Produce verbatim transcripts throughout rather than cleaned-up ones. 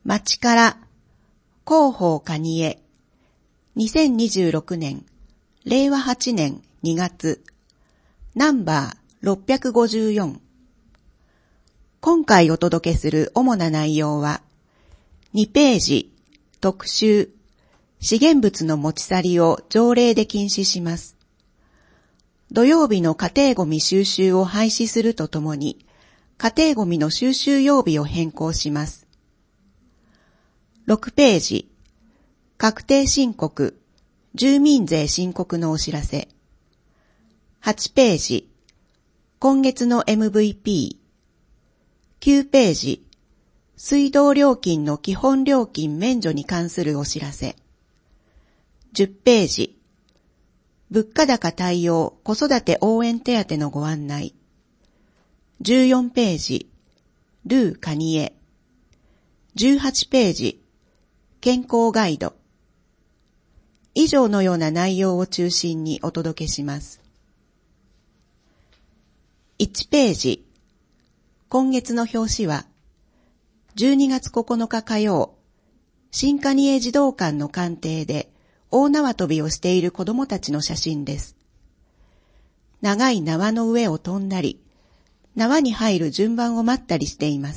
町から広報カニエにせんにじゅうろくねんれいわはちねんにがつナンバーろっぴゃくごじゅうよん。今回お届けする主な内容はにページ特集資源物の持ち去りを条例で禁止します。土曜日の家庭ごみ収集を廃止するとともに家庭ごみの収集曜日を変更します。ろくページ確定申告住民税申告のお知らせ。はちページ今月の エムブイピー。きゅうページ水道料金の基本料金免除に関するお知らせ。じゅっページ物価高対応子育て応援手当のご案内。じゅうよんページルーカニエ。じゅうはちページ健康ガイド。以上のような内容を中心にお届けします。いちページ今月の表紙はじゅうにがつここのか火曜新蟹江児童館の官邸で大縄跳びをしている子供たちの写真です。長い縄の上を飛んだり縄に入る順番を待ったりしています。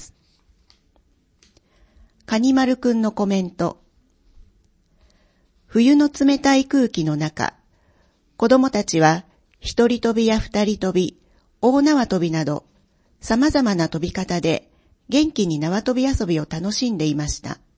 カニマルくんのコメント。冬の冷たい空気の中、子供たちは一人跳びや二人跳び、大縄跳びなど様々な跳び方で元気に縄跳び遊びを楽しんでいました。